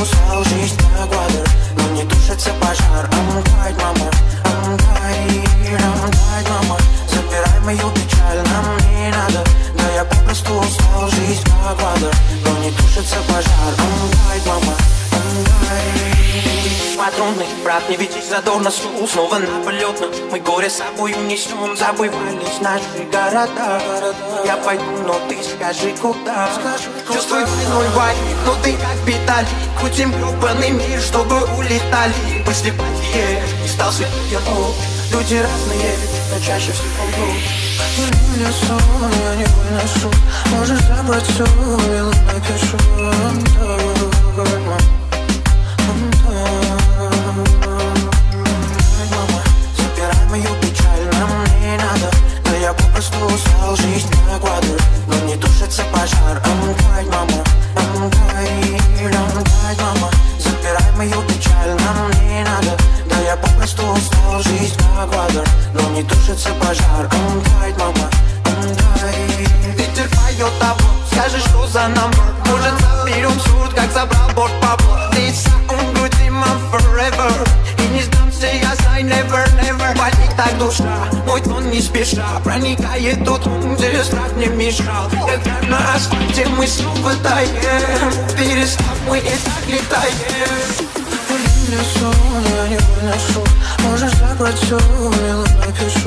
устал, жизнь на квадр, но не тушится пожар. Дай, мама, дай, мама, забирай мою печаль, нам не надо. Да я попросту устал, жизнь на квадр, но не тушится пожар. Дай, мама, дай. Патронный брат, не ведись задорно, стул снова на полетно. Мы горе с собой унесем, забывались наши города. Я пойду, но ты скажи куда. Чувствуй мой вайб, но ты как Виталий. Крутим гребаный мир, чтобы улетали. Мы слепые, и стал светлее. Люди разные, но чаще всего врут. Не лесу, я не вынесу. Можешь забрать все, я напишу. Забирай мою печаль, нам не надо. Да я попросту устал, жизнь на квадр, но не тушится пожар. Дай, мама, дай, мама, забирай мою печаль, нам не надо. Да я попросту устал, жизнь на квадр, но не тушится пожар. Дай, мама, дай. Ветер поет табло, скажи, что за номер. Может, заберем суд, как забрал борт Пабло. Ты сам груди, мам, forever. И не сдамся, я знаю, never, never. Болит так душа, мой тон не спеша проникает тут, где страх не мешал. Когда на асфальте мы снова таем, перестав, мы и так летаем. В лесу я не вынесу. Можешь забрать все, я напишу.